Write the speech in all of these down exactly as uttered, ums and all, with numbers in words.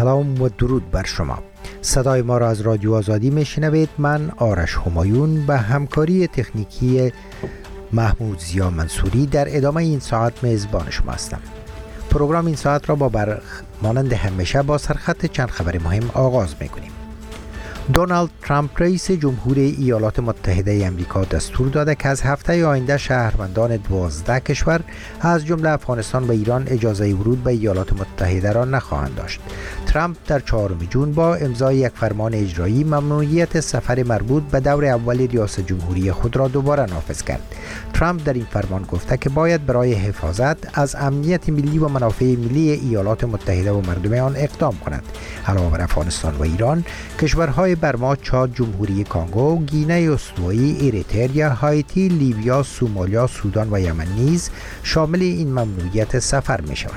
سلام و درود بر شما. صدای ما را از رادیو آزادی میشنوید. من آرش همایون به همکاری تکنیکی محمود زیا منصوری در ادامه این ساعت میزبان شما هستم. پروگرام این ساعت را با بر مانند همیشه با سرخط چند خبر مهم آغاز میکنیم. دونالد ترامپ رئیس جمهور ایالات متحده آمریکا دستور داده که از هفته آینده شهروندان دوازده کشور از جمله افغانستان و ایران اجازه ورود به ایالات متحده را نخواهند داشت. ترامپ در چهارم ژوئن با امضای یک فرمان اجرایی ممنوعیت سفر مربوط به دور اول ریاست جمهوری خود را دوباره نافذ کرد. ترامپ در این فرمان گفته که باید برای حفاظت از امنیت ملی و منافع ملی ایالات متحده و مردم آن اقدام کند. علاوه بر افغانستان و ایران، کشورهای برما، چاد، جمهوری کانگو، گینه استوایی، اریتریا، هایتی، لیبیا، سومالیا، سودان و یمن نیز شامل این ممنوعیت سفر می شوند.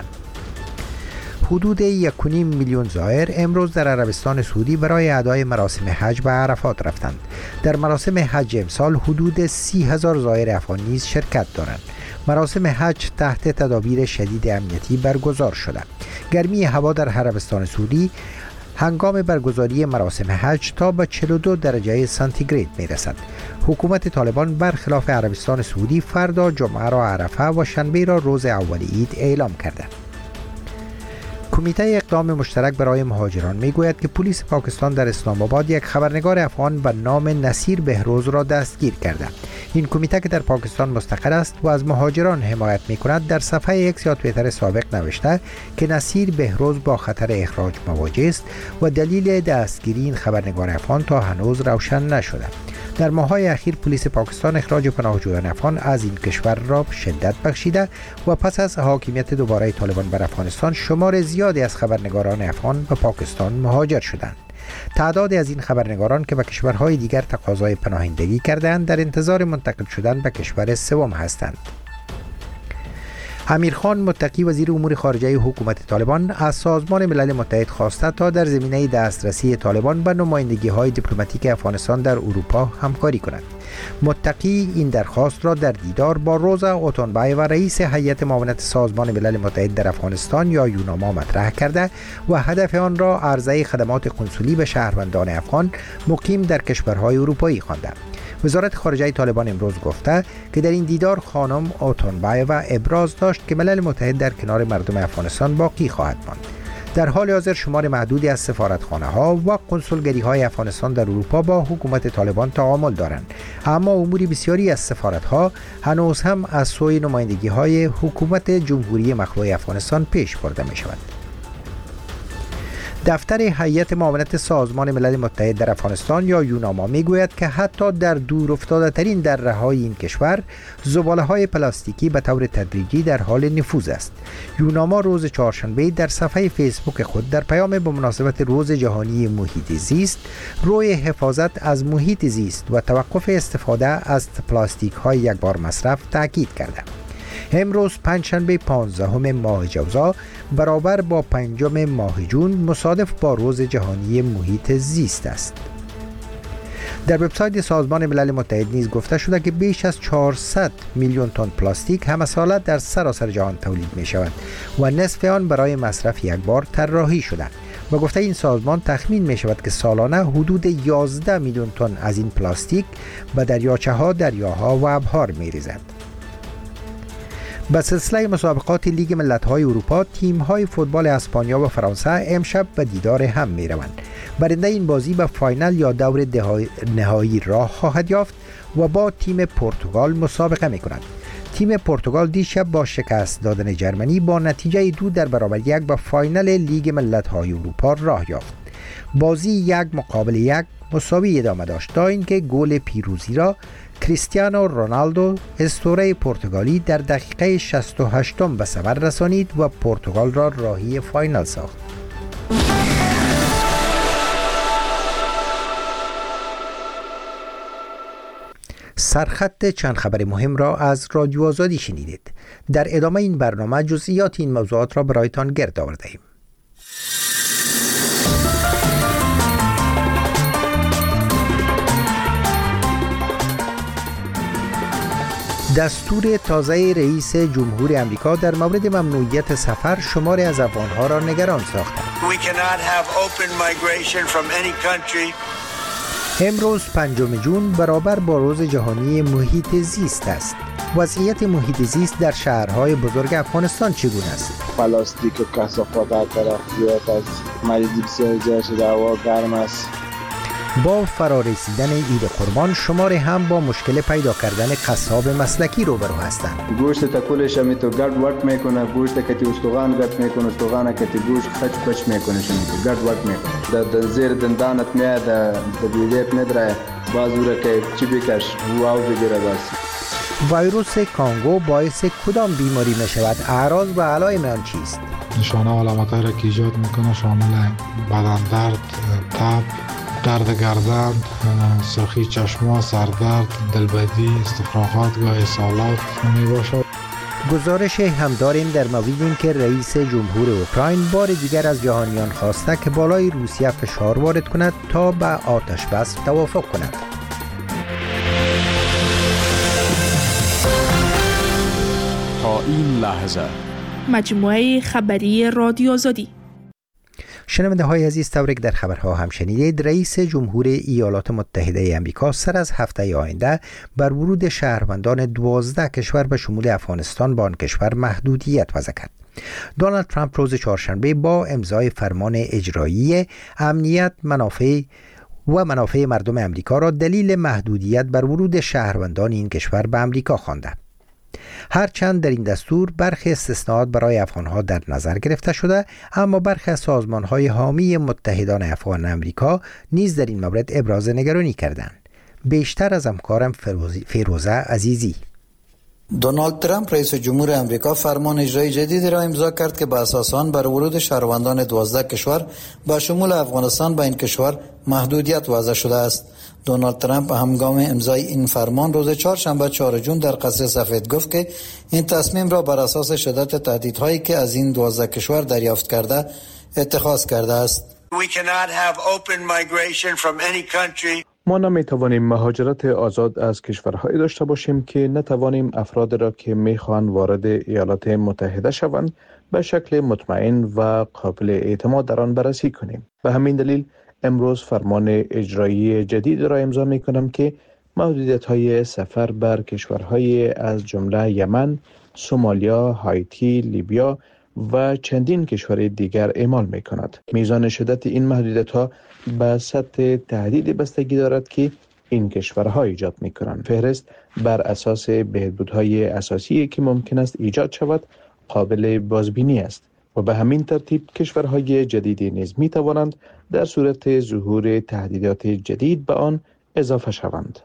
حدود یک و نیم میلیون زائر امروز در عربستان سعودی برای ادای مراسم حج به عرفات رفتند. در مراسم حج امسال حدود سی هزار زائر افغان نیز شرکت دارند. مراسم حج تحت تدابیر شدید امنیتی برگزار شده. گرمی هوا در عربستان سعودی هنگام برگزاری مراسم حج تا به چهل و دو درجه سانتیگراد می رسد. حکومت طالبان برخلاف عربستان سعودی فردا جمعه را عرفه و شنبه را روز اول عید اعلام کرده. کمیته اقدام مشترک برای مهاجران می گوید که پلیس پاکستان در اسلام آباد یک خبرنگار افغان به نام نصیر بهروز را دستگیر کرده. این کمیته که در پاکستان مستقر است و از مهاجران حمایت می کند در صفحه ایکس یا توییتر سابق نوشته که نصیر بهروز با خطر اخراج مواجه است و دلیل دستگیری این خبرنگار افغان تا هنوز روشن نشده. در ماه‌های اخیر پلیس پاکستان اخراج پناهجویان افغان از این کشور را شدت بخشیده و پس از حاکمیت دوباره طالبان بر افغانستان شمار زیادی از خبرنگاران افغان به پاکستان مهاجر شدند. تعدادی از این خبرنگاران که به کشورهای دیگر تقاضای پناهندگی کردند در انتظار منتقل شدن به کشور سوم هستند. امیرخان متقی وزیر امور خارجه حکومت طالبان از سازمان ملل متحد خواسته تا در زمینه دسترسی طالبان به نمایندگی‌های دیپلماتیک افغانستان در اروپا همکاری کند. متقی این درخواست را در دیدار با روزا اوتونبای و رئیس هیئت معاونت سازمان ملل متحد در افغانستان یا یوناما مطرح کرده و هدف آن را عرضه خدمات کنسولی به شهروندان افغان مقیم در کشورهای اروپایی خوانده. وزارت خارجه طالبان امروز گفته که در این دیدار خانم اوتونبای و ابراز داشت که ملل متحد در کنار مردم افغانستان باقی خواهد ماند. در حال حاضر شمار محدودی از سفارتخانه ها و کنسولگری های افغانستان در اروپا با حکومت طالبان تعامل دارند، اما امور بسیاری از سفارت ها هنوز هم از سوی نمایندگی های حکومت جمهوری مخلوع افغانستان پیش برده می شود. دفتر هیئت معاونت سازمان ملل متحد در افغانستان یا یوناما میگوید که حتی در دور افتاده ترین دره‌های این کشور زباله‌های پلاستیکی به طور تدریجی در حال نفوذ است. یوناما روز چهارشنبه در صفحه فیسبوک خود در پیام به مناسبت روز جهانی محیط زیست روی حفاظت از محیط زیست و توقف استفاده از پلاستیک‌های یک بار مصرف تاکید کرده. امروز پنجشنبه پانزدهم ماه جوزا برابر با پنجم ماه جون مصادف با روز جهانی محیط زیست است. در وبسایت سازمان ملل متحد نیز گفته شده که بیش از چهارصد میلیون تن پلاستیک همه ساله در سراسر جهان تولید می شود و نصف آن برای مصرف یک بار طراحی شده و گفته این سازمان تخمین می شود که سالانه حدود یازده میلیون تن از این پلاستیک به دریاچه ها، دریاها و ابحار می ریزد. به سلسله مسابقات لیگ ملت‌های اروپا، تیم‌های فوتبال اسپانیا و فرانسه امشب به دیدار هم می‌روند. برنده این بازی به فاینال یا دور نهایی راه خواهد یافت و با تیم پرتغال مسابقه می‌کند. تیم پرتغال دیشب با شکست دادن جرمنی با نتیجه دو در برابر یک به فاینال لیگ ملت‌های اروپا راه یافت. بازی یک مقابل یک مساوی ادامه داشت تا اینکه گل پیروزی را کریستیانو رونالدو اسطوره پرتغالی در دقیقه شصت و هشت به ثمر رسانید و پرتغال را راهی فاینال ساخت. سرخط چند خبر مهم را از رادیو آزادی شنیدید. در ادامه این برنامه جزئیات این موضوعات را برایتان گرد آورده‌ایم. دستور تازه رئیس جمهور آمریکا در مورد ممنوعیت سفر شماری از افغان‌ها را نگران ساخت. امروز پنجم ژوئن برابر با روز جهانی محیط زیست است. وضعیت محیط زیست در شهرهای بزرگ افغانستان چگونه است؟ پلاستیک و کثافات هر طرف زیاد است. مریضی بسیار زیاد شده، هوا گرم است. با فرارسیدن عید قربان شماری هم با مشکل پیدا کردن قصاب مسلکی روبرو هستند. گوشت تکولش می تو گرد ورد میکنه، گوشت کتی استخوان گرد میکنه، استخوان کتی گوشت خچ پچ میکنه، شمی تو گرد ورد میکنه. در زیر دندانت میاد، در دیدت نداره، بازوره که چی بکش واو بگیره بس. ویروس کانگو باعث کدام بیماری می شود؟ اعراض و علائم آن چیست؟ نشانه و علامت‌هایی را که ایجاد میکنه شامل بدن درد، تب، درد گردن، سرخی چشم، سردرد، دلبدی، استفراغات و اسهالات می باشد. گزارش هم داریم در مورد اینکه رئیس جمهور اوکراین بار دیگر از جهانیان خواسته که بالای روسیه فشار وارد کند تا به آتش بس توافق کند. تا این لحظه مجموعه خبری رادیو آزادی. شنونده های عزیز، تبریک در خبرها هم شنیدید. رئیس جمهور ایالات متحده آمریکا سر از هفته آینده بر ورود شهروندان دوازده کشور به شمول افغانستان با آن کشور محدودیت وضع کرد. دونالد ترامپ روز چهارشنبه با امضای فرمان اجرایی امنیت، منافع و منافع مردم آمریکا را دلیل محدودیت بر ورود شهروندان این کشور به آمریکا خوانده. هرچند در این دستور برخی استثناءات برای افغانها در نظر گرفته شده، اما برخی از سازمان‌های حامی متحدان افغان آمریکا نیز در این مورد ابراز نگرانی کردند. بیشتر از همکارم فیروزه عزیزی. دونالد ترامپ رئیس جمهور آمریکا فرمان اجرایی جدیدی را امضا کرد که به اساس آن بر ورود شهروندان دوازده کشور با شمول افغانستان به این کشور محدودیت وضع شده است. دونالد ترامپ هنگام امضای این فرمان روز چهارشنبه چهارم ژوئن در قصر سفید گفت که این تصمیم را بر اساس شدت تهدیدهایی که از این دوازده کشور دریافت کرده اتخاذ کرده است. ما نمیتوانیم مهاجرت آزاد از کشورهایی داشته باشیم که نتوانیم افراد را که میخواهند وارد ایالات متحده شوند به شکل مطمئن و قابل اعتماد در آن بررسی کنیم. به همین دلیل امروز فرمان اجرایی جدید را امضا می کنم که محدودیت‌های سفر بر کشورهای از جمله یمن، سومالیا، هایتی، لیبیا و چندین کشور دیگر اعمال می کند. میزان شدت این محدودیت‌ها به سطح تهدید بستگی دارد که این کشورها ایجاد می کنند. فهرست بر اساس بهبودهای اساسی که ممکن است ایجاد شود قابل بازبینی است و به همین ترتیب کشورهای جدیدی نیز می توانند در صورت ظهور تهدیدات جدید به آن اضافه شوند.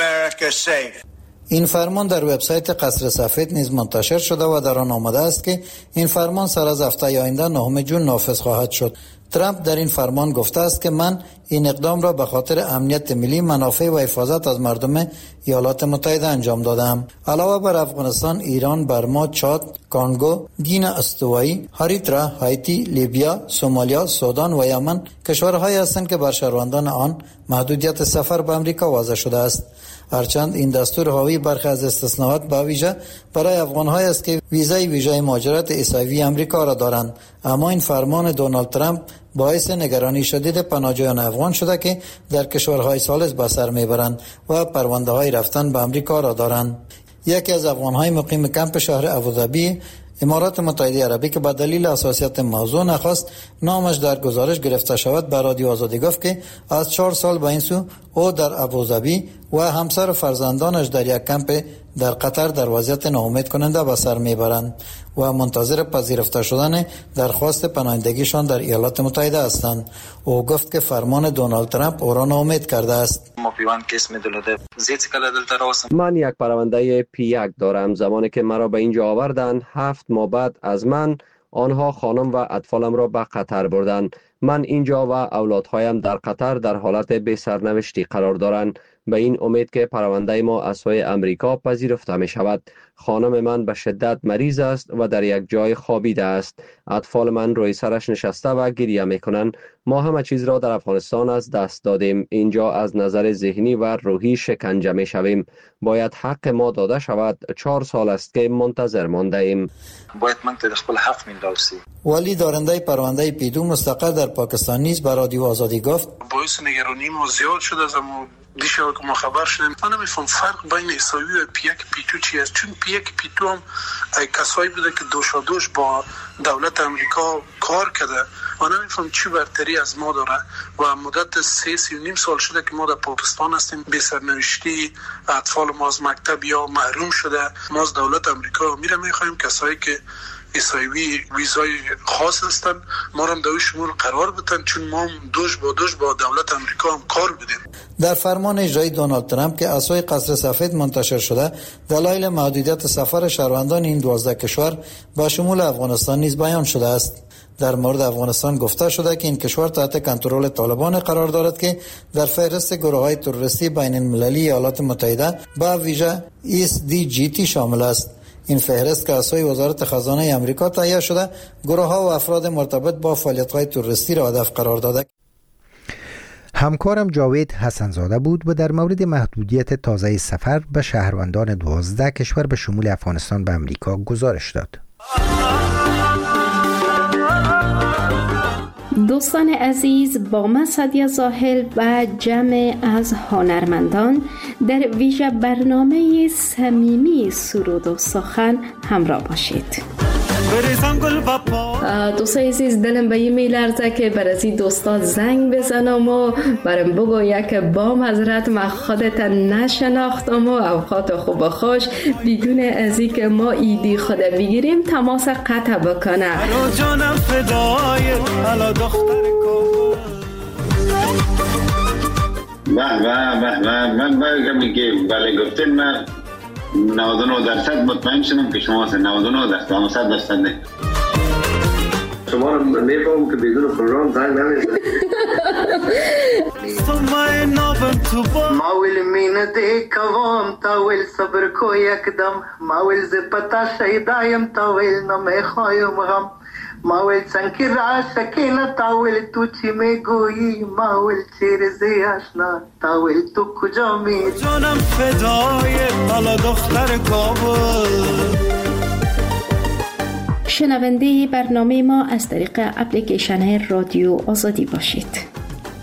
این فرمان در وبسایت قصر سفید نیز منتشر شده و در آن آمده است که این فرمان سر از هفته آینده نهم ژوئن نافذ خواهد شد. ترامپ در این فرمان گفته است که من این اقدام را به خاطر امنیت ملی، منافع و حفاظت از مردم ایالات متحده انجام دادم. علاوه بر افغانستان، ایران، برما، چاد، کانگو، گینه استوایی، اریتره، هایتی، لیبیا، سومالیا، سودان و یمن کشورهایی هستند که بر شهروندان آن محدودیت سفر به آمریکا وضع شده است. هرچند این دستور حاوی برخی از استثناءات به ویژه برای افغان‌هایی است که ویزای ویژه مهاجرت ایساوی آمریکا را دارند، اما این فرمان دونالد ترامپ باعث نگرانی شدید پناهجویان افغان شده که در کشورهای ثالث به سر میبرند و پرونده‌های رفتن به آمریکا را دارند. یکی از افغان‌های مقیم کمپ شهر ابوظبی، امارات متحده عربی که به دلیل حساسیت موضوع نخواست نامش در گزارش گرفته شود به رادیو آزادی گفت که از چهار سال به این سو او در ابوظبی و همسر و فرزندانش در یک کمپ در قطر در وضعیت ناامید کننده به سر میبرند و منتظر پذیرفته شدن درخواست پناهندگیشان در ایالات متحده هستند. او گفت که فرمان دونالد ترامپ او را ناامید کرده است. من یک پرونده پی یک دارم. زمانی که مرا به اینجا آوردند هفت ماه بعد از من آنها خانم و اطفالم را به قطر بردند. من اینجا و اولادهایم در قطر در حالت بی سرنوشتی قرار دارند. به این امید که پرونده ما از سوی امریکا پذیرفته می شود. خانم من به شدت مریض است و در یک جای خوابیده است. اطفال من روی سرش نشسته و گریه می کنند. ما همه چیز را در افغانستان از دست دادیم. اینجا از نظر ذهنی و روحی شکنجه می شویم. باید حق ما داده شود. چهار سال است که منتظر مانده ایم. باید من در خپل حق من دارسی. ولی دارنده پرونده پیدو مستقر در پاکستان نیز به رادیو آزادی گفت باعث نگرانی ما زیاد شده از اما دیشه که ما خبر شدیم. من نمیفهم فرق بین ایسایی و پیک پیتو چی است، چون پیک پیتو هم کسایی بوده که دوشا دوش با دولت امریکا کار کرده. من نمیفهم چی برتری از ما داره و مدت سه سی و نیم سال شده که ما در پاکستان هستیم. بی سرنوشتی اطفال ما از مکتب یا محروم شده. ما از دولت امریکا میره میخوایم کسایی که ایسایوی ویزای خاص هستن ما را در شمول قرار بدن، چون ما دوش با دوش با دولت امریکا هم کار بدیم. در فرمان اجرایی دونالد ترامپ که از سوی قصر سفید منتشر شده، دلایل محدودیت سفر شهروندان این دوازده کشور با شمول افغانستان نیز بیان شده است. در مورد افغانستان گفته شده که این کشور تحت کنترل طالبان قرار دارد که در فهرست گروه‌های تروریستی بین المللی ایالات متحده با ویژه اس دی جی تی شامل است. این فهرست که از سوی وزارت خزانه آمریکا تهیه شده، گروه‌ها و افراد مرتبط با فعالیت‌های تروریستی را هدف قرار داده. همکارم جاوید حسنزاده بود و در مورد محدودیت تازه سفر به شهروندان دوازده کشور به شمول افغانستان به امریکا گزارش داد. دوستان عزیز، با من سعدیه زاهل و جمع از هنرمندان در ویژه برنامه صمیمی سرود و سخن همراه باشید. دوستان عزیز، دلم به این میلرزه که بر از این دوستا زنگ بزنم و برم بگویا که بام حضرت من خودت نشناختم و اوقات خوب و خوش بدون از این که ما ایدی خود بگیریم تماس قطع بکنه. جانم فدای حالا دختر بله بله بله من بگم که بله گفتین من نود و نه درصد مطمئن شدم که شما هستید. نود و نه درصد اما صد درصد نه. شما رو میفهمم که بدون پروگرام زنگ نمیزنید. ما ویل مینه دی کوام تا ویل صبر کو یکدم ما ویل ز پتا شیدایم تا ویل نمیخوایم غم ما ویل سنکی را شکینا تا ویل تو چی میگویی ما ویل چیر زی آشنا تا ویل تو کجا می جانم فدای حالا دختر کابل. شنونده برنامه ما از طریق اپلیکیشن رادیو آزادی باشید.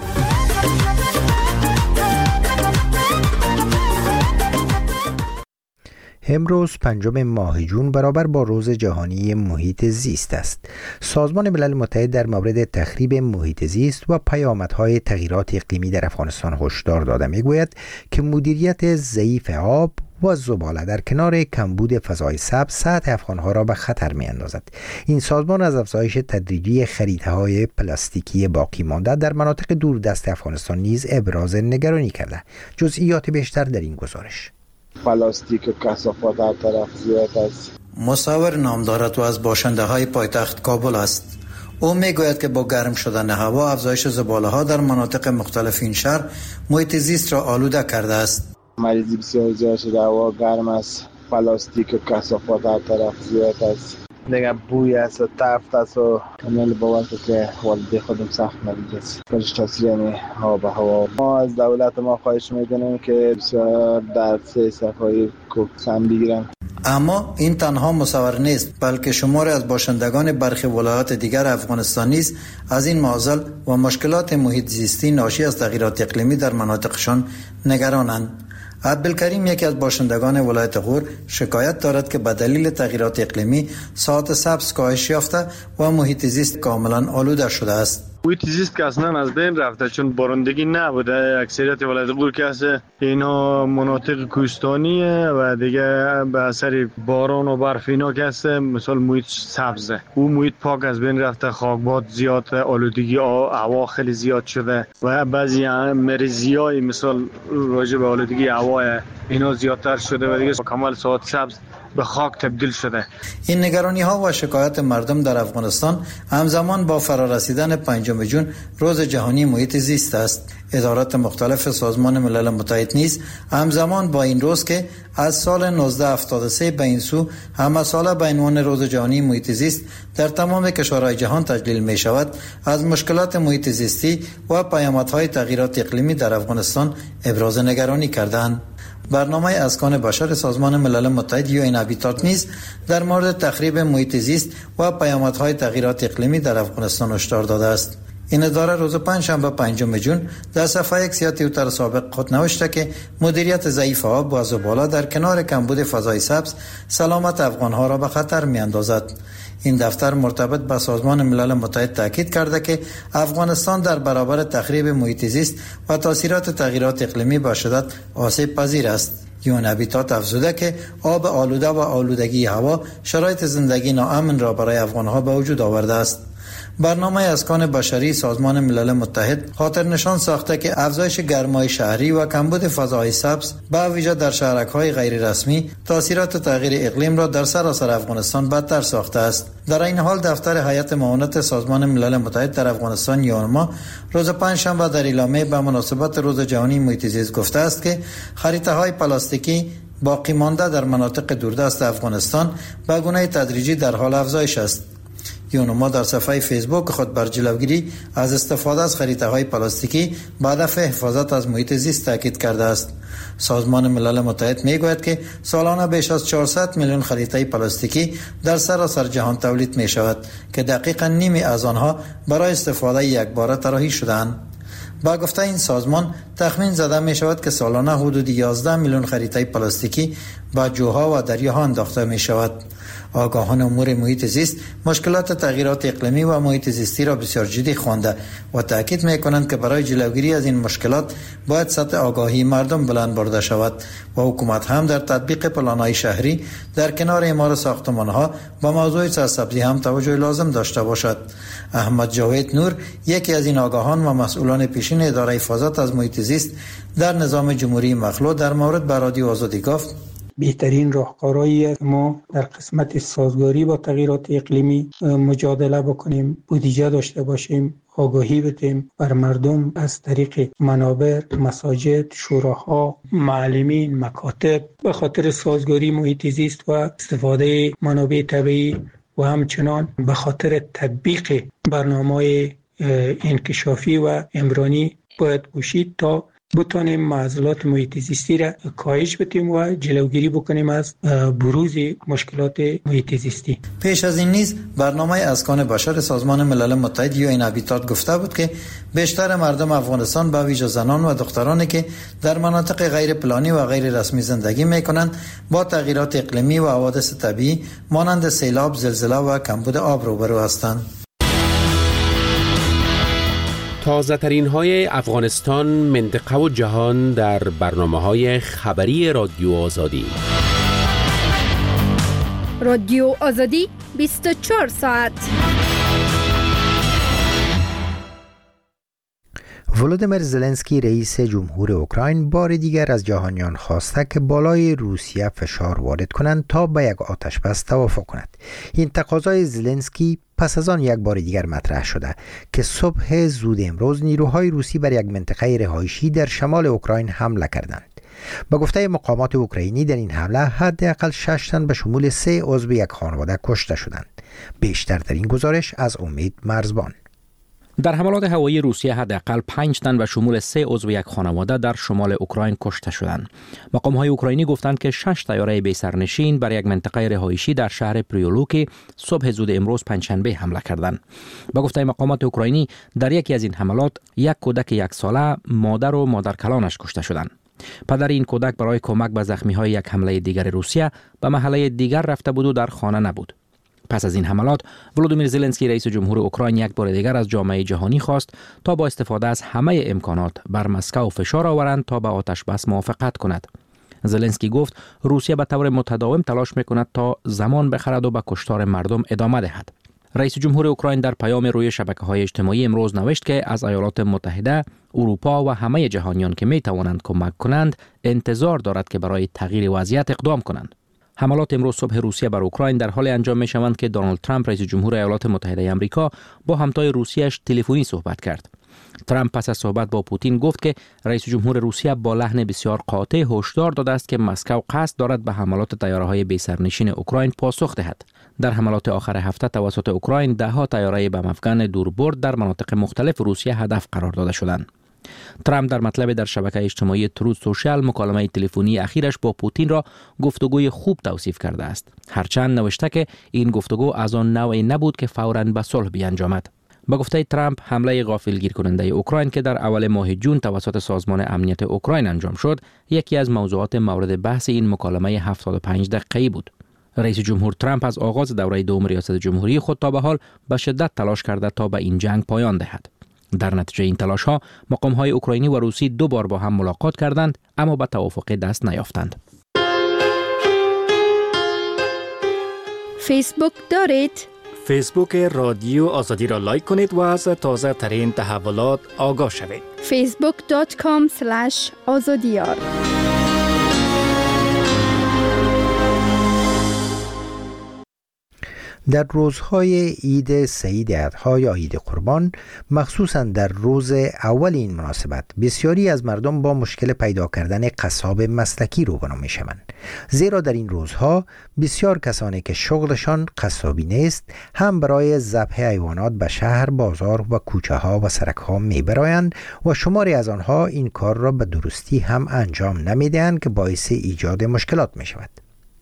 امروز پنجم ماه جون برابر با روز جهانی محیط زیست است. سازمان ملل متحد در مورد تخریب محیط زیست و پیامدهای تغییرات اقلیمی در افغانستان هشدار داده میگوید که مدیریت ضعیف آب و زباله در کنار کمبود فضای سبز سطح افغانها را به خطر می اندازد. این سازمان از افزایش تدریجی خریدهای پلاستیکی باقی مانده در مناطق دوردست افغانستان نیز ابراز نگرانی کرده. جزئیات بیشتر در این گزارش. پلاستیک و کثافات هر طرف زیاد است. مصور نام دارد و از باشنده های پایتخت کابل است. او میگوید که با گرم شدن هوا افزایش زباله ها در مناطق مختلف این شهر محیط زیست را آلوده کرده است. مریضی بسیار زیاد شده، هوا گرم است، پلاستیک و کثافات هر طرف زیاد است. دیگه بوی است و تفت است و کامل باور که والده خودم سخت مریض است. فرشتاسی یعنی ها به هوا. ما از دولت ما خواهش میکنیم که بسیار در سه صفایی کوکسن بگیرن. اما این تنها مصور نیست، بلکه شماری از باشندگان برخی ولایات دیگر افغانستان نیز از این معضل و مشکلات محیط زیستی ناشی از تغییرات اقلیمی در مناطقشان نگرانند. عبدالکریم یکی از باشندگان ولایت غور شکایت دارد که به دلیل تغییرات اقلیمی ساحت سبز کاهش یافته و محیط زیست کاملا آلوده شده است. محیط زیست که اصلا از بین رفته، چون بارندگی نبوده. اکثریت ولایت غور که هست اینا مناطق کوهستانیه و دیگه به اثر باران و برف اینا که هست مثلا محیط سبزه. او محیط پاک از بین رفته، خاکباد زیاد، آلودگی هوا خیلی زیاد شده و بعضی مریضیای مثلا راجع به آلودگی هوا اینا زیادتر شده و دیگه کمال ساعت سبز به خاک تبدیل شده. این نگرانی ها و شکایت مردم در افغانستان همزمان با فرارسیدن پنجم جون روز جهانی محیط زیست است. ادارات مختلف سازمان ملل متحد نیز همزمان با این روز که از سال نوزده هفتاد و سه به این سو همه ساله به عنوان روز جهانی محیط زیست در تمام کشورهای جهان تجلیل می شود، از مشکلات محیط زیستی و پیامدهای تغییرات اقلیمی در افغانستان ابراز نگرانی کردند. برنامه اسکان بشر سازمان ملل متحد یو این هابیتات نیز در مورد تخریب محیط زیست و پیامدهای تغییرات اقلیمی در افغانستان هشدار داده است. این اداره روز پنجشنبه پنجم ژوئن در صفحه اکس یا توییتر سابق خود نوشته که مدیریت ضعیف آب و زباله در کنار کمبود فضای سبز سلامت افغانها را به خطر می‌اندازد. این دفتر مرتبط به سازمان ملل متحد تاکید کرده که افغانستان در برابر تخریب محیط زیست و تاثیرات تغییرات اقلیمی به شدت آسیب پذیر است. یون هابیتات افزوده که آب آلوده و آلودگی هوا شرایط زندگی ناامن را برای افغانها به وجود آورده است. برنامه اسکان بشری سازمان ملل متحد خاطر نشان ساخته که افزایش گرمای شهری و کمبود فضای سبز به ویژه در شهرک‌های غیر رسمی تاثیرات تغییر اقلیم را در سراسر افغانستان بدتر ساخته است. در این حال دفتر هیئت معاونت سازمان ملل متحد در افغانستان یونما روز پنجشنبه در اعلامیه به مناسبت روز جهانی محیط زیست گفته است که خریطه‌های پلاستیکی باقی مانده در مناطق دوردست افغانستان به گونه تدریجی در حال افزایش است. یونما در صفحه فیسبوک خود بر جلوگیری از استفاده از خریطه‌های پلاستیکی به هدف حفاظت از محیط زیست تاکید کرده است. سازمان ملل متحد میگوید که سالانه بیش از چهارصد میلیون خریطه پلاستیکی در سراسر جهان تولید می شود که دقیقاً نیمی از آنها برای استفاده یکباره طراحی شده‌اند. با گفته این سازمان تخمین زده می شود که سالانه حدود یازده میلیون خریطه پلاستیکی به جوها و دریاها انداخته می شود. آگاهان امور محیط زیست مشکلات تغییرات اقلیمی و محیط زیستی را بسیار جدی خوانده و تاکید می کنند که برای جلوگیری از این مشکلات باید سطح آگاهی مردم بلند برده شود و حکومت هم در تطبیق پلان‌های شهری در کنار اعمار ساختمان‌ها با موضوع سرسبزی هم توجه لازم داشته باشد. احمد جاوید نور یکی از این آگاهان و مسئولان پیشین اداره حفاظت از محیط زیست در نظام جمهوری مخلوع در مورد به رادیو آزادی گفت: بهترین راهکارهایی ما در قسمت سازگاری با تغییرات اقلیمی مجادله بکنیم، بودجه داشته باشیم، آگاهی بدیم بر مردم از طریق منابر، مساجد، شوراها، معلمین، مکاتب به خاطر سازگاری محیط زیست و استفاده منابع طبیعی و همچنان به خاطر تطبیق برنامه‌های انکشافی و عمرانی باید کوشید تا بتونیم معضلات محیط زیستی را کاهش بدیم و جلوگیری بکنیم از بروز مشکلات محیط زیستی. پیش از این نیز برنامه اسکان بشر سازمان ملل متحد یو این هابیتات گفته بود که بیشتر مردم افغانستان به ویژه زنان و دخترانی که در مناطق غیر پلانی و غیر رسمی زندگی میکنند با تغییرات اقلیمی و حوادث طبیعی مانند سیلاب، زلزله و کمبود آب روبرو هستند. تازه ترین های افغانستان، منطقه و جهان در برنامه های خبری رادیو آزادی. رادیو آزادی بیست و چهار ساعت. ولودیمیر زلنسکی رئیس جمهور اوکراین بار دیگر از جهانیان خواسته که بالای روسیه فشار وارد کنند تا به یک آتش بس توافق کند. این تقاضای زلنسکی پس از آن یک بار دیگر مطرح شده که صبح زود امروز نیروهای روسی بر یک منطقه رهایشی در شمال اوکراین حمله کردند. با گفته مقامات اوکراینی در این حمله حداقل شش تن به شمول سه عضو یک خانواده کشته شدند. بیشتر در این گزارش از امید مرزبان. در حملات هوایی روسیه حداقل پنج تن و شمول سه عضو یک خانواده در شمال اوکراین کشته شدند. مقام‌های اوکراینی گفتند که شش طیاره بی سرنشین بر یک منطقه رهایشی در شهر پریولوکی صبح زود امروز پنجشنبه حمله کردند. با گفته مقامات اوکراینی در یکی از این حملات یک کودک یک ساله، مادر و مادرکلانش کشته شدند. پدر این کودک برای کمک به زخمی‌های یک حمله دیگر روسیه به محله دیگر رفته بود و در خانه نبود. پس از این حملات ولودیمیر زلنسکی رئیس جمهور اوکراین یک بار دیگر از جامعه جهانی خواست تا با استفاده از همه امکانات بر مسکو فشار آورند تا به آتش بس موافقت کند. زلنسکی گفت روسیه به طور متداوم تلاش میکند تا زمان بخرد و به کشتار مردم ادامه دهد. رئیس جمهور اوکراین در پیام روی شبکه‌های اجتماعی امروز نوشت که از ایالات متحده، اروپا و همه جهانیان که می توانند کمک کنند انتظار دارد که برای تغییر وضعیت اقدام کنند. حملات امروز صبح روسیه بر اوکراین در حال انجام می شوند که دونالد ترامپ رئیس جمهور ایالات متحده آمریکا با همتای روسیه‌اش تلفنی صحبت کرد. ترامپ پس از صحبت با پوتین گفت که رئیس جمهور روسیه با لحن بسیار قاطع هشدار داده است که مسکو قصد دارد به حملات طیاره‌های بی‌سرنشین اوکراین پاسخ دهد. در حملات آخر هفته توسط اوکراین ده ها طیاره بم افکن دوربرد در مناطق مختلف روسیه هدف قرار داده شدند. ترامپ در مطلب در شبکه اجتماعی تروت سوشال مکالمه تلفنی اخیرش با پوتین را گفتگوی خوب توصیف کرده است. هرچند نوشته که این گفتگو از آن نوعی نبود که فوراً به صلح بیانجامد. با گفته ترامپ، حمله غافلگیر کننده اوکراین که در اول ماه جون توسط سازمان امنیت اوکراین انجام شد، یکی از موضوعات مورد بحث این مکالمه هفتاد و پنج دقیقه‌ای بود. رئیس جمهور ترامپ از آغاز دوره دوم ریاست جمهوری خود تا به حال به شدت تلاش کرده تا به این جنگ پایان دهد. در نتیجه این تلاش ها، مقام های اوکراینی و روسی دو بار با هم ملاقات کردند اما به توافق دست نیافتند. فیسبوک دارید؟ فیسبوک رادیو آزادی را لایک کنید و از تازه ترین تحولات آگاه شوید. فیسبوک دات کام اسلش آزادیار. در روزهای عید سعید اضحی یا عید قربان، مخصوصا در روز اول این مناسبت، بسیاری از مردم با مشکل پیدا کردن قصاب مسلکی روبرو می شوند. زیرا در این روزها بسیار کسانی که شغلشان قصابی نیست هم برای ذبح حیوانات به شهر، بازار و کوچه ها و سرک ها می برایند و شماری از آنها این کار را به درستی هم انجام نمی دهند که باعث ایجاد مشکلات می شود.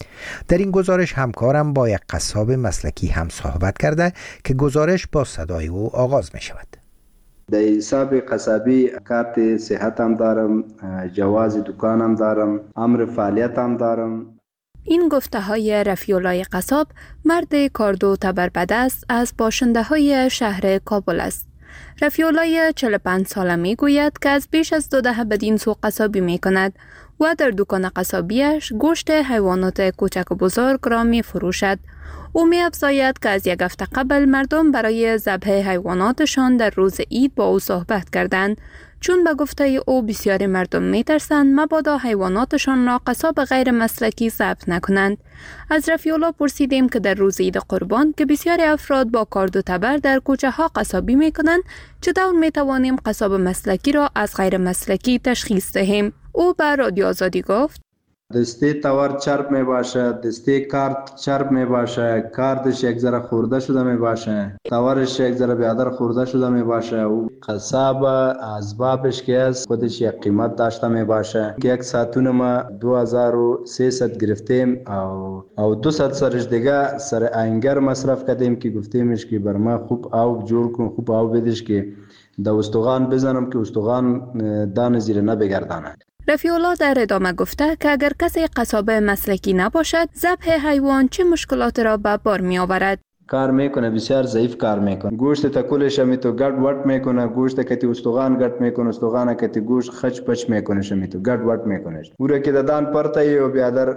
در این گزارش همکارم با یک قصاب مسلکی هم صحبت کرده که گزارش با صدای او آغاز می شود. در حساب قصابی کارت صحت هم دارم، جواز دکان هم دارم، امر فعالیت هم دارم. این گفته های رفیع‌الله قصاب، مرد کاردو تبربده است، از باشنده های شهر کابل است. رفیع‌الله چهل و پنج ساله می گوید که از بیش از دو دهه بدین سو قصابی می کند و در دکان قصابیش گوشت حیوانات کوچک و بزرگ را می فروشد. او می افزاید که از یک هفته قبل مردم برای ذبح حیواناتشان در روز عید با او صحبت کردند، چون به گفته او بسیاری مردم می ترسند مبادا حیواناتشان را قصاب غیر مسلکی ضبط نکنند. از رفیع‌الله پرسیدیم که در روز عید قربان که بسیاری افراد با کارد و تبر در کوچه ها قصابی می کنند، چطور می توانیم قصاب مسلکی را از غیر مسلکی تشخیص دهیم؟ او به رادیو آزادی گفت: دسته تاور چرب می باشه، دسته کارت چرب می باشه، کارتش یک ذره خورده شده می باشه، تاورش یک ذره بیادر خورده شده می باشه. او قصاب اسبابش که است خودش یک قیمت داشته می باشه که یک ساعتون ما دو هزار و سیصد گرفتیم او او دو صد سرش دیگه سر انگر مصرف کردیم که گفتیمش که بر ما خوب آب جور کن، خوب آب بدش که دا استوغان بزنم که استوغان دان زیر نبگردانه. رفیع‌الله در ادامه گفته که اگر کسی قصاب مسلکی نباشد، ذبح حیوان چه مشکلات را به بار می آورد؟ کار میکنه، بسیار ضعیف کار میکنه. گوشت تکولش می تو گرد وٹ میکنه، گوشت کتی استوغان گرد میکنه، استوغان کتی گوشت خچ پچ میکنه، شمی تو گرد وٹ میکنه. پوره که ددان پرتای و بیادر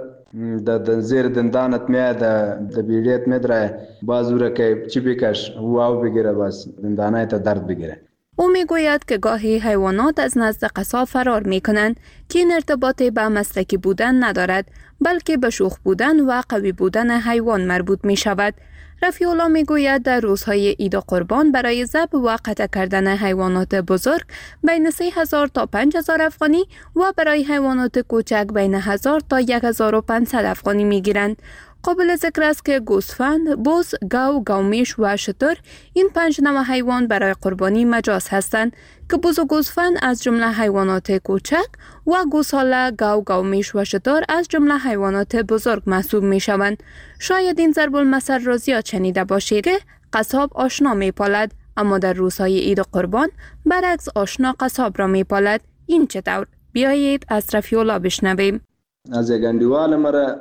د زیر دندانت میاد، د بیډیت میدره، بازوره که چی بکش او او بگیره، بس دندانه تا درد بگیره. او می گوید که گاهی حیوانات از نزد قصاب فرار می کنند که این ارتباط به مسلکی بودن ندارد، بلکه به شوخ بودن و قوی بودن حیوان مربوط می شود. رفیع‌الله می گوید در روزهای عید و قربان برای ذبح و قطع کردن حیوانات بزرگ بین سه هزار تا پنج هزار افغانی و برای حیوانات کوچک بین هزار تا یک هزار و پانصد افغانی می گیرند. قابل ذکر است که گوسفند، بز، گاو، گاومیش و شتر این پنج نوع حیوان برای قربانی مجاز هستند که بز و گوسفند از جمله حیوانات کوچک و گوساله، گاو، گاومیش و شتر از جمله حیوانات بزرگ محسوب می شوند. شاید این ضرب المثل را زیاد شنیده باشید که قصاب آشنا می پالد، اما در روزهای عید قربان برعکس آشنا قصاب را می پالد. این چطور؟ بیایید از رفیع‌الله بشنویم. از یک اندیوال مرا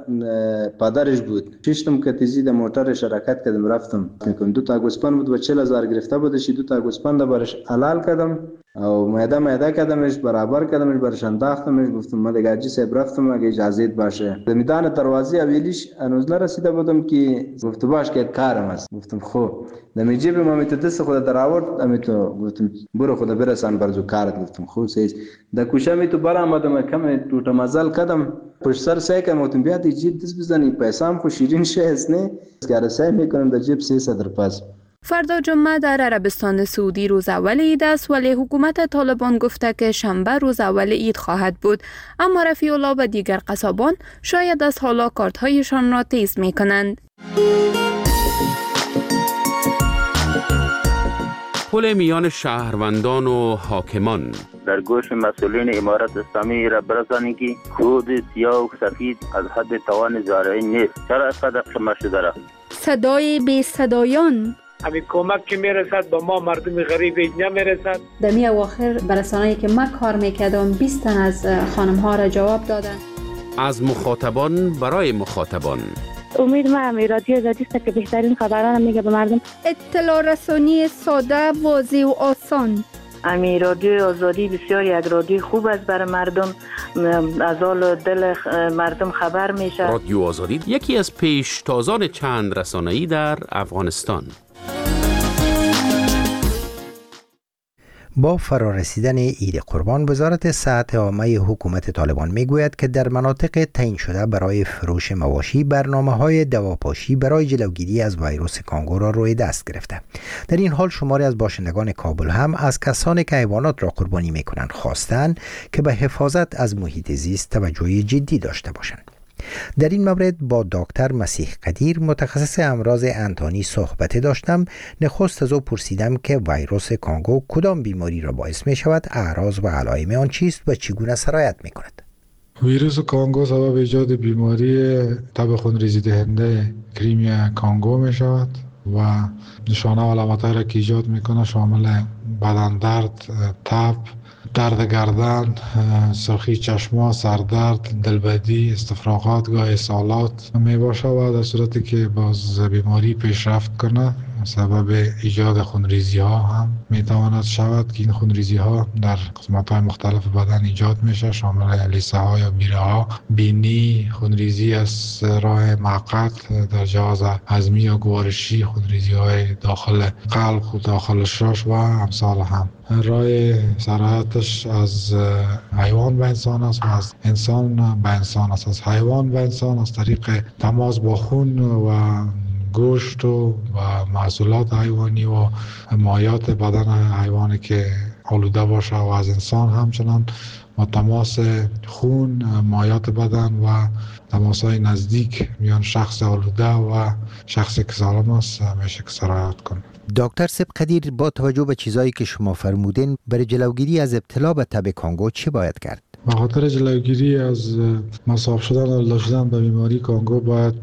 پدرش بود، ششتم که تیزی در موترش حرکت کردم رفتم میکنم، دو تا گوسفند بود و چهل هزار گرفته بودش، دو تا گوسفند برش حلال کردم او معده معده کردمش، برابر کردمش، برش انداختمش. گفتم من دیگه حاجی صاحب رفتم اگه اجازه باشه. در میدان دروازه اولیش هنوز نرسیده بودم که گفت باش که کارم است. گفتم خب در میجیب ما میت دست خود در آورد، امیتو گفتم برو خود برسان برزو کارت. گفتم خب سیز در کوشه میتو برآمدم، کم تو مزل کردم پشت سر سعی کردم. گفتم بیا دی جیب دست بزنی، پیسام خو شیرین شه است نه کار سعی میکنم در جیب سیصد در پاس. فردا جمعه در عربستان سعودی روز اول عید است، ولی حکومت طالبان گفته که شنبه روز اول عید خواهد بود. اما رفیع الله و دیگر قصابان شاید از حالا کارت‌هایشان را تیز می‌کنند. پل میان شهروندان و حاکمان در گوش مسئولین امارت اسلامی را برسانید که خود سیاه و سفید از حد توان زارعی نیست. چرا اینقدر قمه شده را؟ صدای بی صدایان همین کمک که میرسد به ما مردم غریب نمیرسد. در می اواخر برسانه‌ای که من کار میکردم بیست تن از خانم ها را جواب دادن. از مخاطبان برای مخاطبان. امید ما هم رادیو آزادی است که بهترین خبران میگه به مردم. اطلاع رسانی ساده، واضح و آسان. امی رادیو آزادی بسیار یک رادیو خوب است برای مردم، از حال دل مردم خبر میشه. رادیو آزادی یکی از پیشتازان چند رسانه‌ای در افغانستان. با فرارسیدن عید قربان، وزارت صحت عامه حکومت طالبان میگوید که در مناطق تعیین شده برای فروش مواشی برنامه‌های دواپاشی برای جلوگیری از ویروس کانگو را روی دست گرفته. در این حال شماری از باشندگان کابل هم از کسانی که حیوانات را قربانی میکنند خواستند که به حفاظت از محیط زیست توجه جدی داشته باشند. در این مورد با دکتر مسیح قدیر متخصص امراض انتانی صحبت داشتم. نخست از او پرسیدم که ویروس کانگو کدام بیماری را باعث می شود، اعراض و علائم آن چیست و چگونه سرایت می کند. ویروس کانگو سبب ایجاد بیماری تب خونریزی دهنده کریمیا کانگو می شود و نشانه و علامت‌هایی را که ایجاد می کند شامل بدن درد، تب، درد گردن، سرخی چشما، سردرد، دلبدی، استفراغات، گاهی اسهالات می باشه و در صورتی که باز بیماری پیشرفت کنه سبب ایجاد خونریزی ها هم می تواند شود که این خونریزی ها در قسمت های مختلف بدن ایجاد میشه، شامل لیسه ها یا بیره ها، بینی، خونریزی از راه مقعد در جهاز هضمی یا گوارشی، خونریزی های داخل قلب و داخل شاش و امثال هم. راه سرایتش از حیوان به انسان است و از انسان به انسان است. از حیوان به انسان از طریق تماس با خون و گوشت و محصولات حیوانی و مایات بدن حیوانی که آلوده باشه و از انسان همچنان با تماس خون، مایات بدن و تماس های نزدیک میان شخص آلوده و شخصی که سالم است میشه که سرایت کنه. دکتر سب قدیر، با توجه به چیزایی که شما فرمودین برای جلوگیری از ابتلا به تب کانگو چی باید کرد؟ به خاطر جلوگیری از مصاب شدن و لاش شدن به بیماری کانگو باید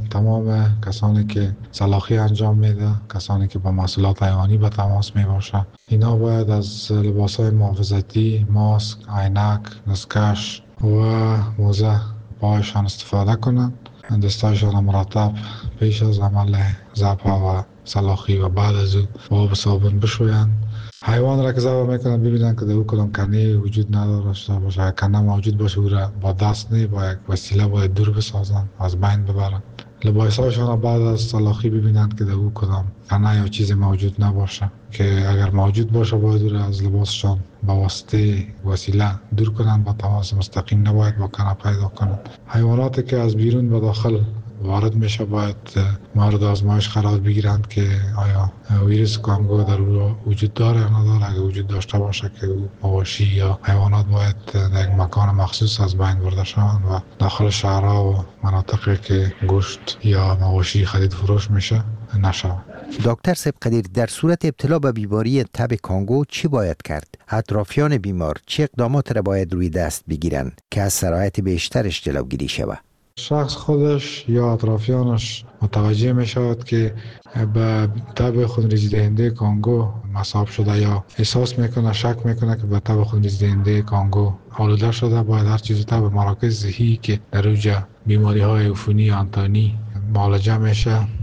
تمام کسانی که سلاخی انجام میده، کسانی که با محصولات حیوانی به تماس می باشه، اینا باید از لباس‌های محافظتی، ماسک، عینک، دستکش و موزه پایشان استفاده کنند. دستایشان مرتب پیش از عمل ذبح و سلاخی و بعد از او با آب صابون بشویند. حیوان را که ذبح میکنن ببینن که در او کدام کنه وجود نداشته باشه. کنه موجود باشه او را با دست نه با یک وسیله باید دور بسازن، از بین ببرن. لباسهایشان را بعد از سلاخی ببینن که در او کدام کنه یا چیزی موجود نباشه، که اگر موجود باشه باید او را از لباسشان با واسطه وسیله دور کنن، با تماس مستقیم نباید با کنه پیدا کنن. حیواناتی که از بیرون به داخل وارد میشه باید مورد آزمایش قرار بگیرند که آیا ویروس کانگو در او وجود داره یا نداره. اگر وجود داشته باشه که مواشی یا حیوانات باید در یک مکان مخصوص از بین برده شوند و داخل شهرها و مناطقی که گوشت یا مواشی خرید فروش میشه نشود. دکتر سب قدیر، در صورت ابتلا به بیماری تب کانگو چی باید کرد؟ اطرافیان بیمار چه اقدامات را باید روی دست بگیرند که از سرایت بیشترش جلوگیری شود؟ شخص خودش یا اطرافیانش متوجه می شود که به تب خونریزی دهنده کانگو مصاب شده یا احساس میکنه، شک میکنه که به تب خونریزی دهنده کانگو آلوده شده، باید هر چیز تا به مراکز صحی که در اوجا بیماری های عفونی یا انتانی معالجه میشه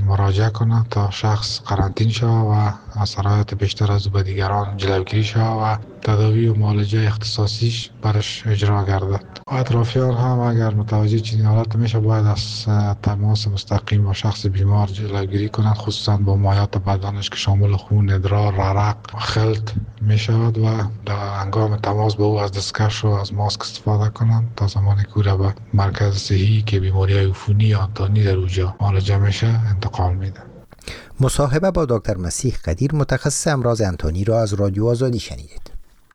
مراجعه کنه تا شخص قرنطین شود و اثرات بیشتر از به دیگران جلوگیری شود و تداوی و معالجه اختصاصیش برش اجرا گردد. اطرافیان هم اگر متوجه چنین حالت میشه باید از تماس مستقیم با شخص بیمار جلوگیری کنند، خصوصا با مایات بدنش که شامل خون، ادرار، عرق و خلط میشود و در هنگام تماس با او از دستکش و از ماسک استفاده کنند تا زمانی که او را به مرکز صحی که بیماری عفونی یا انتانی در اونجا معالجه میشه انتقال میده. مصاحبه با دکتر مسیح قدیر، متخصص امراض انتانی را از رادیو آزادی شنیدید.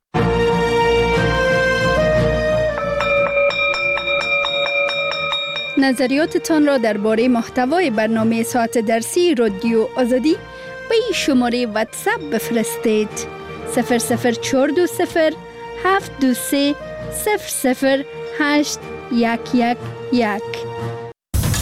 نظریاتتان را درباره محتوای برنامه ساعت درسی رادیو آزادی به این شماره واتساپ بفرستید: صفر صفر چهار دو صفر هفت دو سه صفر صفر هشت یک یک یک.